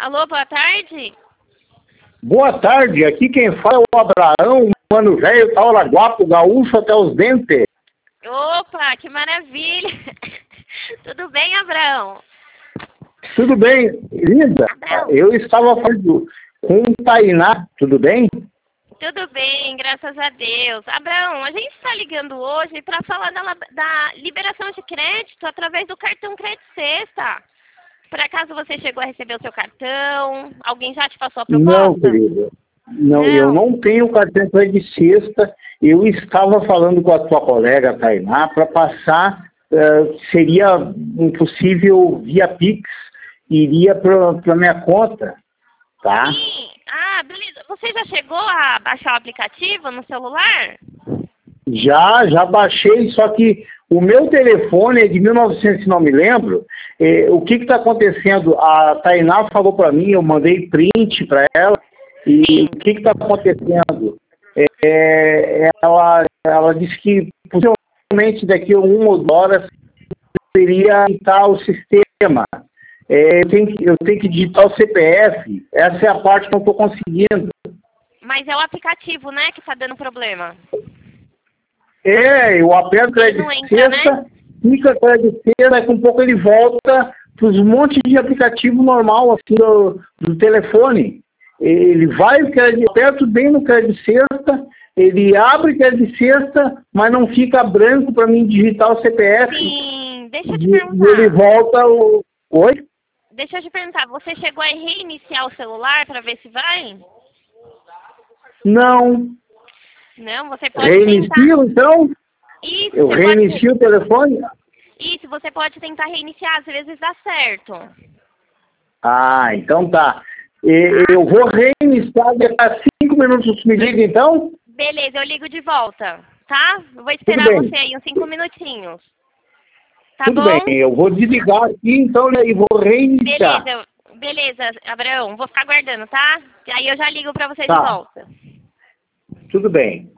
Alô, boa tarde. Boa tarde, aqui quem fala é o Abraão, mano velho, tal, laguapo, gaúcho até os dentes. Opa, que maravilha. Tudo bem, Abraão? Tudo bem, linda? Abraão. Eu estava falando com o Tainá, tudo bem? Tudo bem, graças a Deus. Abraão, a gente está ligando hoje para falar da liberação de crédito através do cartão Crédito Sexta. Por acaso você chegou a receber o seu cartão? Alguém já te passou a proposta? Não, querida. Não, eu não tenho cartão de sexta. Eu estava falando com a tua colega Tainá para passar, seria um possível via Pix, iria para minha conta, tá? Sim. Ah, beleza. Você já chegou a baixar o aplicativo no celular? Já baixei, só que o meu telefone é de 1900, não me lembro. O que está acontecendo? A Tainá falou para mim, eu mandei print para ela, e o que está acontecendo? Ela disse que possivelmente daqui a 1 ou 2 horas seria editar o sistema. Eu tenho que digitar o CPF, essa é a parte que eu não estou conseguindo. Mas é o aplicativo, né, que está dando problema. Eu aperto crédito sexta, fica crédito sexta, daqui um pouco ele volta para os montes de aplicativo normal assim, do telefone. Ele vai, aperto bem no crédito sexta, ele abre crédito sexta, mas não fica branco para mim digitar o CPF. Sim, deixa eu te perguntar. E ele volta o... Oi? Deixa eu te perguntar, você chegou a reiniciar o celular para ver se vai? Não. Não, você pode Reinicio, tentar. então? Isso, Eu reinicio o telefone? Isso, você pode tentar reiniciar, às vezes dá certo. Ah, então tá. Eu vou reiniciar, daqui a 5 minutos me liga, então? Beleza, eu ligo de volta, tá? Eu vou esperar você aí uns 5 minutinhos. Tá Tudo bom? bem, eu vou desligar aqui, então, e vou reiniciar. Beleza, Abraão, vou ficar aguardando, tá? E aí eu já ligo pra você Tá. de volta. Tudo bem.